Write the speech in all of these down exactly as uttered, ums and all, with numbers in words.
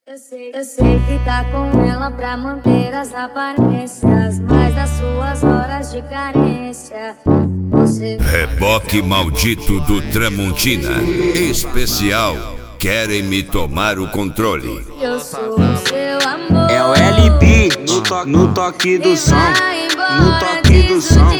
Eu sei, eu sei que tá com ela pra manter as aparências, mas das suas horas de carência você... Reboque maldito do Tramontina. Especial, querem me tomar o controle. Eu sou o seu amor. É o L B no, to no toque do som. No toque do som.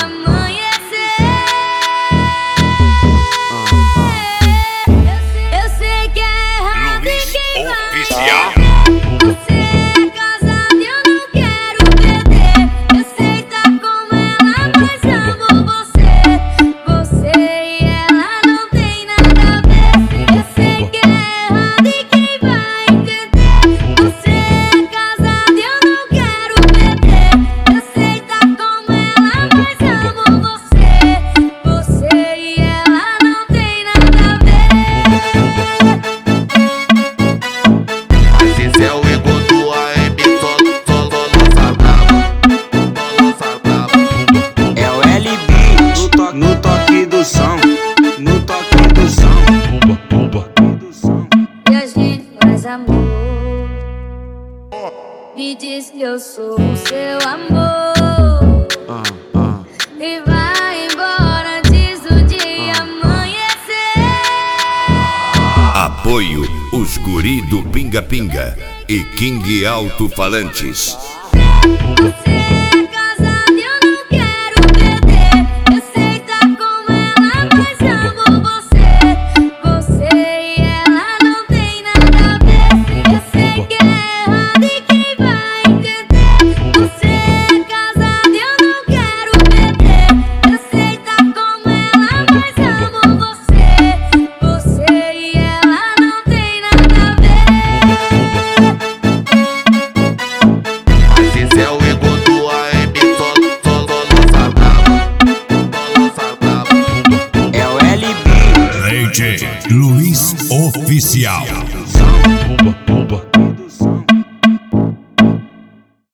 Eu sei que é errado e quem vai Oficial. Você é casado e eu não quero perder. Eu sei tá com ela, mas amo você. Você e ela não tem nada a ver. Eu sei que é errado e quem vai entender. Você é casado e eu não quero perder. Eu sei tá com ela, mas amo você. Você e ela não tem nada a ver. Mas esse é o ego do A M, só, só, só lança brava, só lança brava. É o L B no, to no toque do som. No toque do som. E a gente faz amor. Me diz que eu sou o seu amor. Ah, ah. E vai embora antes do dia amanhecer. Apoio os guri do Pinga Pinga e King Alto Falantes. Você é casado e eu não quero perder. Eu sei tá com ela, mas amo você. Você e ela não tem nada a ver. Eu sei que é errado e quem vai entender. Você é casado e eu não quero perder. Eu sei tá com ela, mas amo você. Você e ela não tem nada a ver. Mas esse é o ego do A M, só, só, só lança brava, só lança brava. É o L B. D J Luiz Oficial. Som.